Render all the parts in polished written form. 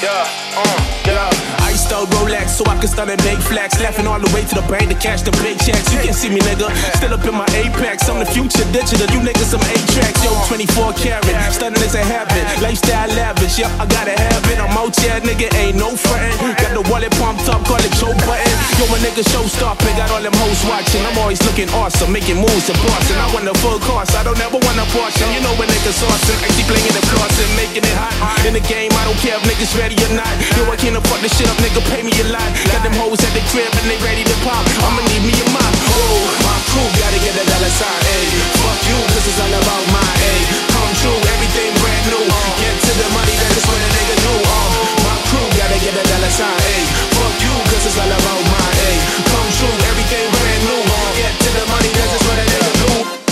Iced out Rolex so I can stun and make flex. Laughing all the way to the bank to cash the big checks. You can see me, nigga, still up in my apex. I'm the future digital, you niggas some 8-tracks. Yo, 24 karat, stunning is a habit. Lifestyle lavish, yep, I gotta have it. I'm out here, nigga, ain't no frontin'. Got the wallet pumped up, call it Joe Button. Yo, a nigga showstopper, got all them hoes watching. I'm always looking awesome, making moves to Boston. I want the full course, I don't ever want a portion. You know when niggas awesome, I keep playing the course and making it hot. In the game, I don't care if niggas ready or not. Yo, I can't afford this shit up, nigga, pay me a lot. Got them hoes at the crib and they ready to pop. I'ma need me a mop. Oh, my crew gotta get a dollar sign, ayy. Fuck you, this is all about my ayy. Come true, everything brand new. Get to the money, that is what a nigga do. My crew gotta get a dollar sign, ayy. Fuck you, cause it's all about my ayy. Come true, everything brand new. Get to the money, that is what a nigga do.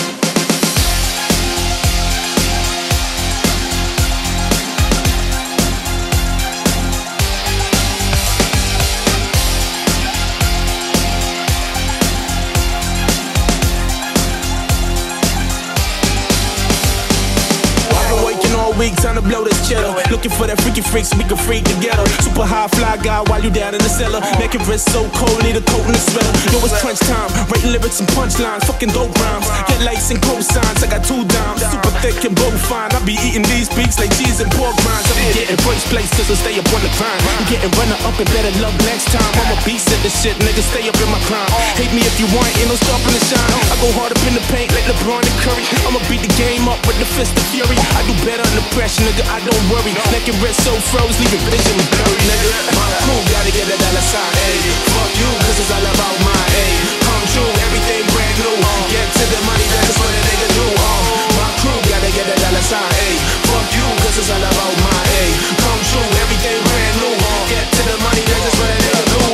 Week, time to blow this cheddar. Looking for that freaky freak so we can freak together. Super high fly guy while you down in the cellar. Making wrist so cold, need a coat and a sweater. Yo, it's crunch time, writing lyrics and punchlines. Fucking dope rhymes, get lights and cosigns. I got 2 dimes, super thick and both fine. I be eating these beats like cheese and pork rinds. I be getting first place cause I stay up on the grind. I'm getting runner up and better luck next time. I'm a beast at this shit, nigga, stay up in my prime. Hate me if you want, ain't no stopping the shine. I go hard up in the paint like LeBron and Curry. I'ma beat the game up with the fist of fury. I do better under pressure, nigga, I don't worry. Neck and wrist so froze, leaving vision blurry, nigga. My crew gotta get a dollar sign, ayy. Fuck you, cause it's all about my ayy. Come true, everything brand new. Get to the money, that's what a nigga do. My crew gotta get a dollar sign, ayy. Fuck you, cause it's all about my ayy. Come true, everything brand new. Get to the money, that's what a nigga do.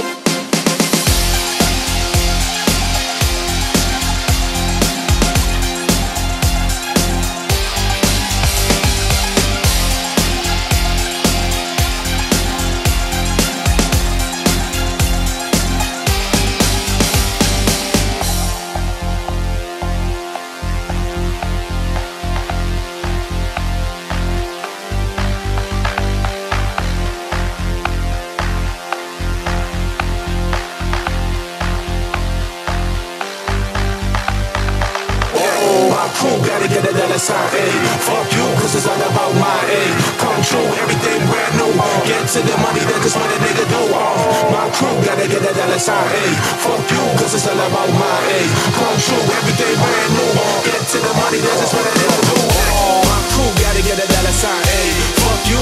Get a dollar sign, ayy. Fuck you, cause it's all about my ayy. Come true, everything brand new. Get to the money, that's just what a nigga do. My crew gotta get a dollar sign, ayy. Fuck you, cause it's all about my ayy. Come true, everything brand new. Get to the money, that's just what a nigga do. My crew gotta get a dollar sign, ayy. Fuck you,